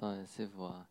多謝師傅啊。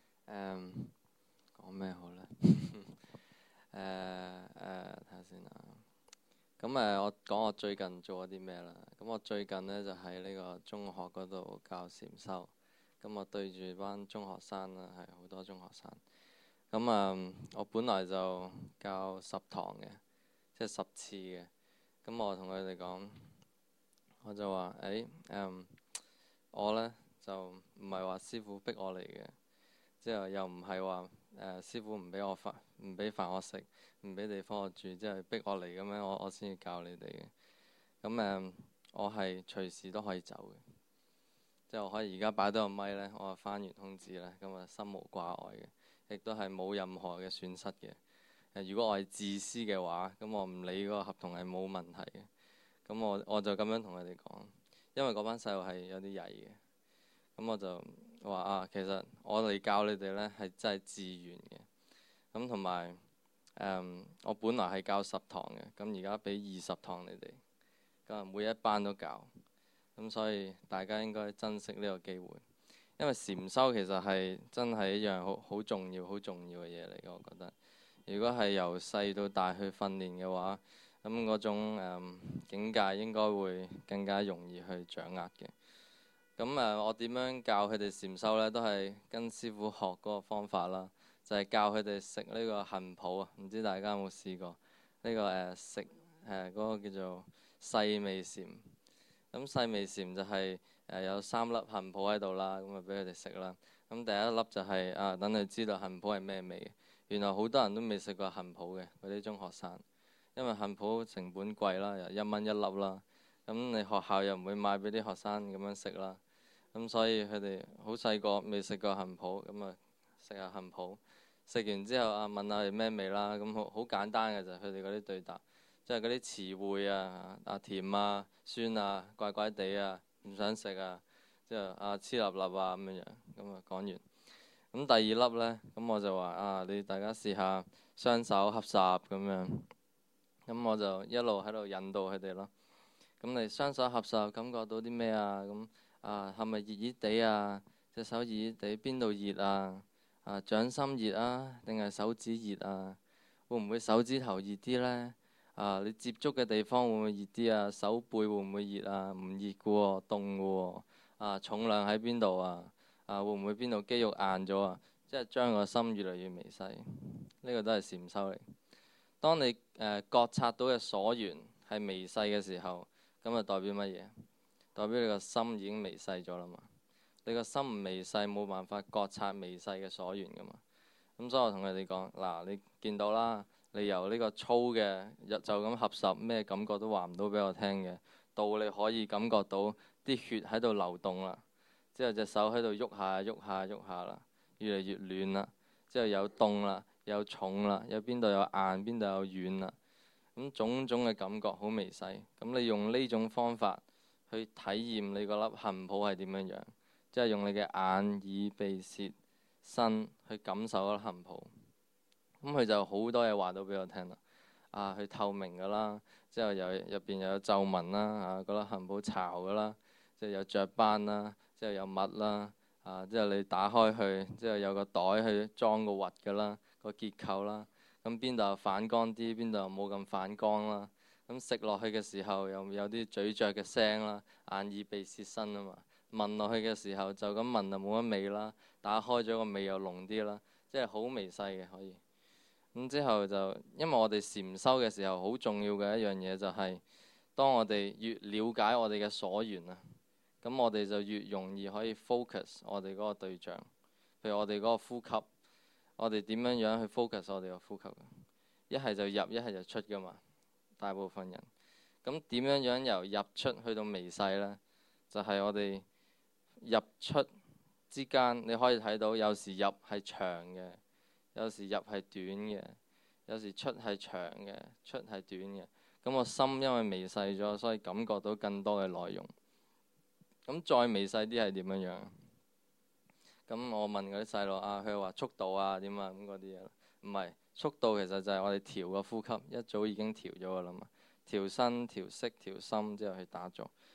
講咩好呢？睇下先啊。咁我講我最近做咗啲咩啦。咁我最近呢，就喺呢個中學嗰度教禪修。咁我對住班中學生啦，係好多中學生。我本來就教10堂嘅，即係10次嘅。咁我同佢哋講，我就話我呢，就唔係話師傅逼我嚟嘅，之後又唔係話師傅唔俾飯我食，唔俾地方我住，即係逼我嚟咁樣，我先至教你哋嘅。我係隨時都可以走嘅，即係我可以而家擺多個咪呢，我翻完通知呢，咁心無掛礙嘅，亦都係冇任何嘅損失嘅。如果我係自私嘅話，咁我唔理嗰個合同係冇問題嘅。咁我就咁樣同佢哋講，因為嗰班細路係有啲曳嘅。咁我就話其實我嚟教你哋呢係真係自願嘅。咁同埋我本來係教10堂嘅，咁而家俾20堂你哋，咁每一班都教。咁所以大家應該珍惜呢個機會，因為禪修其實係真係一樣好重要、好重要嘅嘢嚟嘅。我覺得，如果係由細到大去訓練嘅話，咁嗰種境界應該會更加容易去掌握嘅。我點樣教佢哋禪修呢？都係跟師傅學嗰個方法啦，就係教佢哋食呢個杏脯啊。唔知大家有冇試過呢個食嗰個叫做細味禪。咁細味禪就係有3粒杏脯喺度啦，咁俾佢哋食啦。咁第一粒就係等佢知道杏脯係咩味嘅。原來好多人都未食過杏脯嘅嗰啲中學生，因為杏脯成本貴啦，又1蚊一粒啦。咁你學校又唔會買俾啲學生咁樣食啦。咁所以佢哋好細個未食過杏脯，咁食下杏脯。食完之後問下佢咩味啦。咁好簡單嘅就係佢哋嗰啲對答，即係嗰啲詞彙甜啊、酸啊、怪怪地啊、唔想食啊，之後黐立立啊咁樣。咁講完。咁第2粒呢，咁我就話你大家試下雙手合十咁樣。咁我就一路喺度引導佢哋咯。咁你雙手合十感覺到啲咩啊？咁係咪熱熱地啊？隻手熱熱地，邊度熱啊？掌心熱啊，定係手指熱啊？會唔會手指頭熱啲呢？你接觸嘅地方會唔會熱啲啊？手背會唔會熱啊？唔熱嘅喎，凍嘅喎。重量喺邊度啊？會唔會邊度肌肉硬咗啊？即係將個心越嚟越微細。呢個都係禪修嚟。當你覺察到嘅所緣係微細嘅時候，咁就代表乜嘢？代表你個心已經微細咗啦嘛。你個心唔微細，冇辦法覺察微細嘅所緣噶嘛。咁所以我同佢哋講，嗱，你見到啦，你由呢個粗嘅就咁合十，咩感覺都話唔到俾我聽嘅，到你可以感覺到啲血喺度流動啦，之後隻手喺度喐下喐下喐下啦，越嚟越暖啦，之後有凍啦，有重啦，有邊度有硬，邊度有軟啦。咁種種嘅感覺好微細。咁你用呢種方法去體驗你嗰粒杏脯係點樣樣，即係用你嘅眼、耳、鼻、舌、身去感受嗰粒杏脯。咁佢就好多嘢話到俾我聽啦。佢透明噶啦，之後入邊又有皺紋啦，嗰粒杏脯巢噶啦，即係有雀斑啦，之後有蜜啦，之後你打開去，之後有個袋去裝個核噶啦，個結構啦。咁邊度反光啲，邊度又冇咁反光啦。咁食落去嘅時候又有啲咀嚼嘅聲啦，眼耳鼻舌身啊嘛。聞落去嘅時候就咁聞就冇乜味啦，打開咗個味又濃啲啦，即係好微細嘅可以。咁之後就因為我哋禪修嘅時候好重要嘅一樣嘢就係，當我哋越了解我哋嘅所緣啊，咁我哋就越容易可以 focus 我哋嗰個對象。譬如我哋嗰個呼吸，我哋點樣樣去 focus 我哋個呼吸？一係就入，一係就出噶嘛。大部分人咁點樣樣由入出去到微細呢？就係我哋入出之間，你可以睇到有時入係長嘅，有時入係短嘅，有時出係長嘅，出係短嘅。咁我心因為微細咗，所以感覺到更多嘅內容。咁再微細啲係點樣樣？咁我問嗰啲細路佢話速度點啊咁嗰啲嘢，唔係速度，其實就係我哋調個呼吸，一早已經調咗噶啦嘛。調身、調息、調心之後去打坐。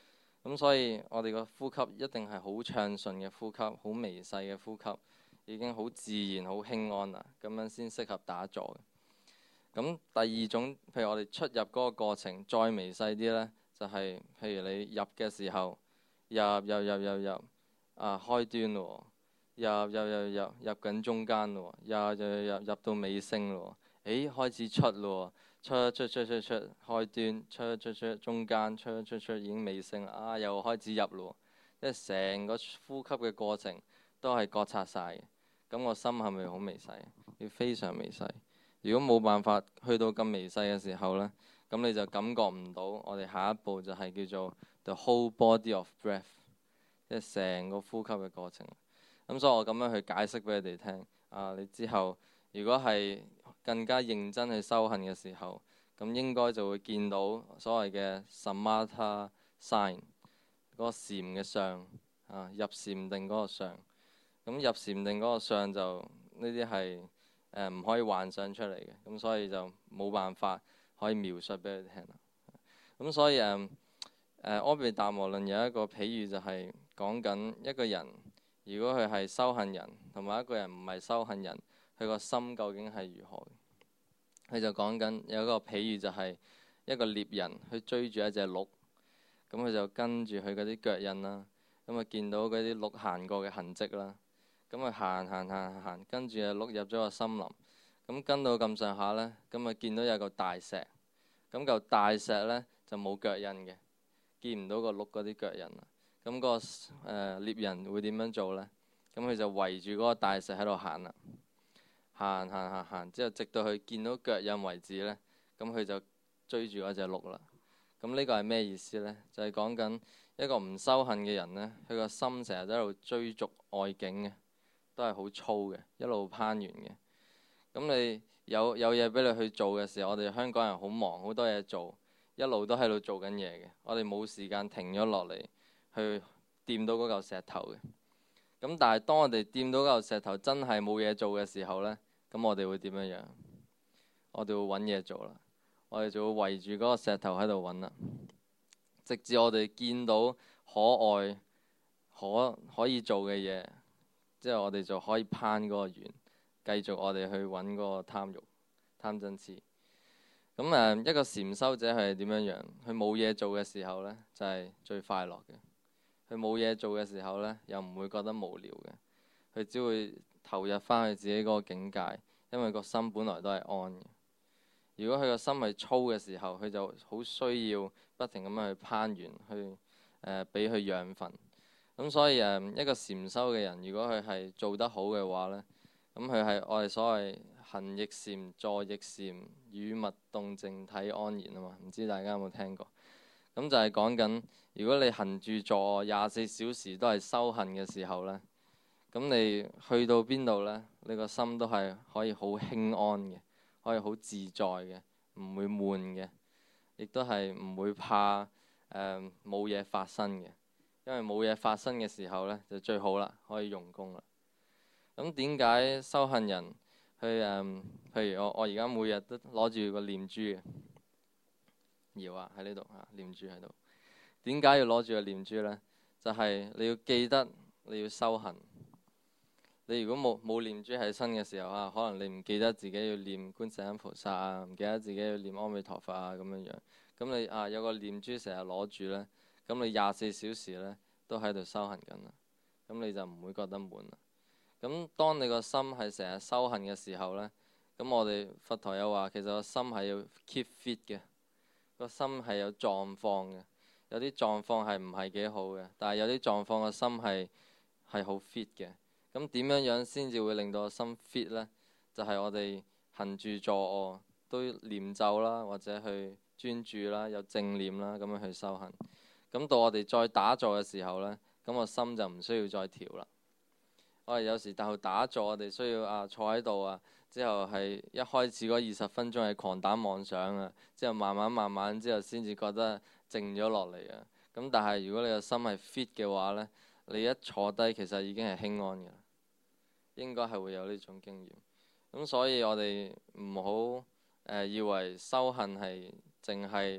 咁所以我哋個呼吸一定係好暢順嘅呼吸，好微細嘅呼吸，已經好自然、好輕安啦，咁樣先適合打坐嘅。咁第二種，譬如我哋出入嗰個過程再微細啲呢，就係譬如你入嘅時候，入開端咯，入緊中間咯，入到尾聲咯，開始出咯，出開端，出中間，出已經尾聲啦，又開始入咯，即係成個呼吸嘅過程都係覺察晒嘅。咁個心係咪好微細？要非常微細。如果冇辦法去到咁微細嘅時候呢，咁你就感覺唔到我哋下一步就係叫做 the whole body of breath， 即係成個呼吸嘅過程。咁所以我咁樣去解釋俾你哋聽。你之後如果係更加認真去修行嘅時候，咁應該就會見到所謂嘅 samatha sign 嗰個禪嘅相，入禪定嗰個相。咁入禪定嗰個相就呢啲係唔可以幻想出嚟嘅，咁所以就冇辦法可以描述俾你聽啦。咁所以阿毗達摩論有一個譬喻，就係講緊一個人，如果佢係修行人，同埋一個人唔係修行人，佢個心究竟係如何？佢就講緊有一個譬喻，就係一個獵人去追住一隻鹿，咁佢就跟住佢嗰啲腳印啦，咁啊見到嗰啲鹿行過嘅痕跡啦。咁啊行，跟住就碌入咗個森林。咁跟到咁上下呢，咁啊見到有嚿大石。咁嚿大石呢，就冇腳印嘅，見唔到個鹿嗰啲腳印啦。咁個獵人會點樣做呢？咁佢就圍住嗰個大石喺度行啦，行之後，直到佢見到腳印為止呢，咁佢就追住嗰隻鹿啦。咁呢個係咩意思呢？就係講緊一個唔修行嘅人呢，佢個心成日都喺度追逐外境嘅。都係好粗嘅，一路攀緣嘅。咁你有嘢俾你去做嘅時候，我哋香港人好忙，好多嘢做，一路都喺度做緊嘢嘅。我哋冇時間停咗落嚟去掂到嗰嚿石頭嘅。咁但係當我哋掂到嗰嚿石頭真係冇嘢做嘅時候呢，咁我哋會點樣樣？我哋會揾嘢做啦。我哋就會圍住嗰個石頭喺度揾啦，直至我哋見到可愛可以做嘅嘢。之後我哋就可以攀嗰個緣，繼續我哋去揾嗰個貪欲、貪嗔痴。咁一個禪修者係點樣樣？佢冇嘢做嘅時候呢，就係最快樂嘅。佢冇嘢做嘅時候呢，又唔會覺得無聊嘅。佢只會投入翻去自己嗰個境界，因為個心本來都係安嘅。如果佢個心係粗嘅時候，佢就好需要不停咁樣去攀緣，去俾佢養分。咁所以一個禪修嘅人，如果佢係做得好嘅話呢，咁佢係我哋所謂行亦禪、坐亦禪、語勿動靜體安然啊嘛。唔知大家有冇聽過？咁就係講緊，如果你行住坐24小時都係修行嘅時候呢，咁你去到邊度呢？你個心都係可以好輕安嘅，可以好自在嘅，唔會悶嘅，亦都係唔會怕冇嘢發生嘅。因為冇嘢發生嘅時候呢，就最好啦，可以用功啦。咁點解修行人去譬如我而家每日都攞住個念珠嘅，搖喺呢度念珠喺度。點解要攞住個念珠呢？就係你要記得你要修行。你如果冇念珠喺身嘅時候可能你唔記得自己要念觀世音菩薩唔記得自己要念阿彌陀佛咁樣樣。咁你有個念珠成日攞住呢。咁你24小時呢都喺度修行緊啦，咁你就唔會覺得悶啦。咁當你個心係成日修行嘅時候呢，咁我哋佛陀有話，其實個心係要 keep fit 嘅，個心係有狀況嘅。有啲狀況係唔係幾好嘅，但係有啲狀況個心係好 fit 嘅。咁點樣樣先至會令到個心 fit 呢？就係我哋行住坐臥都念咒啦，或者去專注啦，有正念啦，咁樣去修行。咁到我哋再打坐嘅時候呢，咁個心就唔需要再調啦。我哋有時打坐，我哋需要坐喺度之後係一開始嗰20分鐘係狂打妄想之後慢慢之後先至覺得靜咗落嚟咁但係如果你個心係 fit 嘅話呢，你一坐低其實已經係輕安嘅，應該係會有呢種經驗。咁所以我哋唔好以為修行係淨係一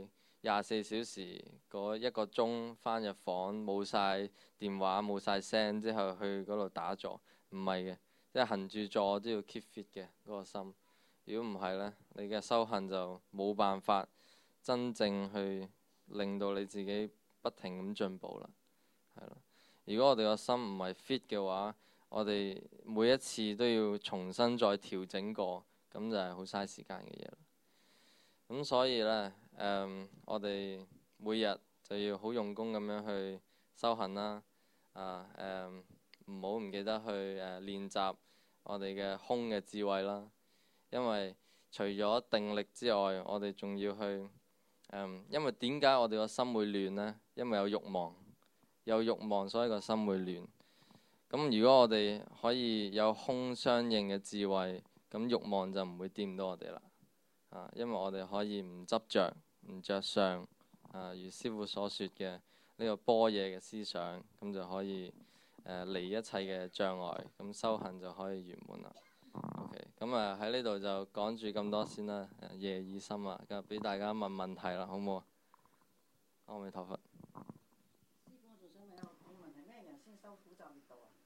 24小時嗰1個鐘返入房冇晒電話冇晒聲之後去嗰度打坐，唔係嘅，即係行住坐都要 keep fit 嘅嗰個心。如果唔係呢，你嘅修行就冇辦法真正去令到你自己不停咁進步啦，係咯。如果我哋個心唔係 fit 嘅話，我哋每一次都要重新再調整過，咁就係好嘥時間嘅嘢啦。咁所以呢，我哋每日就要好用功咁樣去修行啦，唔好唔記得去練習我哋嘅空嘅智慧啦。因為除咗定力之外，我哋仲要去，因為點解我哋個心會亂呢？因為有慾望，有慾望所以個心會亂。咁如果我哋可以有空相應嘅智慧，咁慾望就唔會掂到我哋啦。因為我哋可以唔執着、唔着相，如師父所說嘅呢個般若嘅思想，咁就可以離一切嘅障礙，咁修行就可以圓滿啦。OK，咁喺呢度就講住咁多先啦。夜已深啦，咁俾大家問問題啦，好唔好啊？阿彌陀佛。